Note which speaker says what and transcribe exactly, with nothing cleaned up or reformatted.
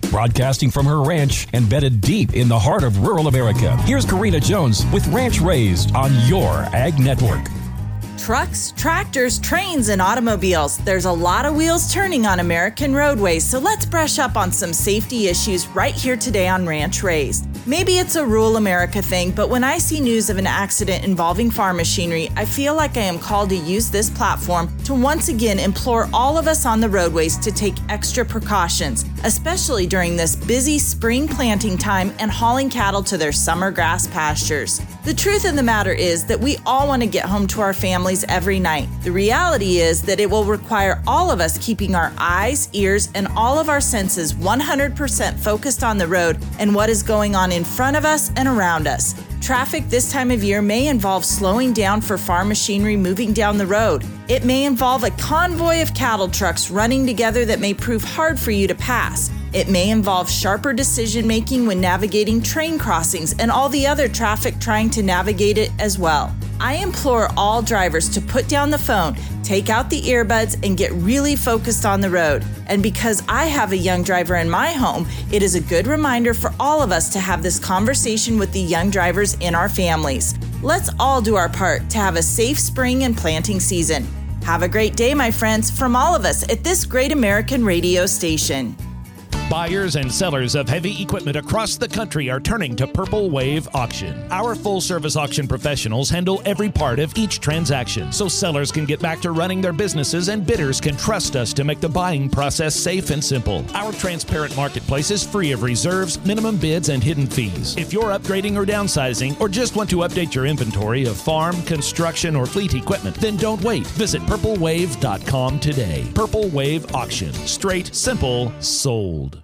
Speaker 1: Broadcasting from her ranch embedded deep in the heart of rural America, here's Karina Jones with Ranch Raised on your Ag Network.
Speaker 2: Trucks, tractors, trains, and automobiles. There's a lot of wheels turning on American roadways, so let's brush up on some safety issues right here today on Ranch Raised. Maybe it's a rural America thing, but when I see news of an accident involving farm machinery, I feel like I am called to use this platform to once again implore all of us on the roadways to take extra precautions, especially during this busy spring planting time and hauling cattle to their summer grass pastures. The truth of the matter is that we all want to get home to our families every night. The reality is that it will require all of us keeping our eyes, ears, and all of our senses one hundred percent focused on the road and what is going on in front of us and around us. Traffic this time of year may involve slowing down for farm machinery moving down the road. It may involve a convoy of cattle trucks running together that may prove hard for you to pass. It may involve sharper decision-making when navigating train crossings and all the other traffic trying to navigate it as well. I implore all drivers to put down the phone, take out the earbuds, and get really focused on the road. And because I have a young driver in my home, it is a good reminder for all of us to have this conversation with the young drivers in our families. Let's all do our part to have a safe spring and planting season. Have a great day, my friends, from all of us at this great American radio station.
Speaker 3: Buyers and sellers of heavy equipment across the country are turning to Purple Wave Auction. Our full-service auction professionals handle every part of each transaction, so sellers can get back to running their businesses and bidders can trust us to make the buying process safe and simple. Our transparent marketplace is free of reserves, minimum bids, and hidden fees. If you're upgrading or downsizing, or just want to update your inventory of farm, construction, or fleet equipment, then don't wait. Visit purple wave dot com today. Purple Wave Auction. Straight, simple, sold.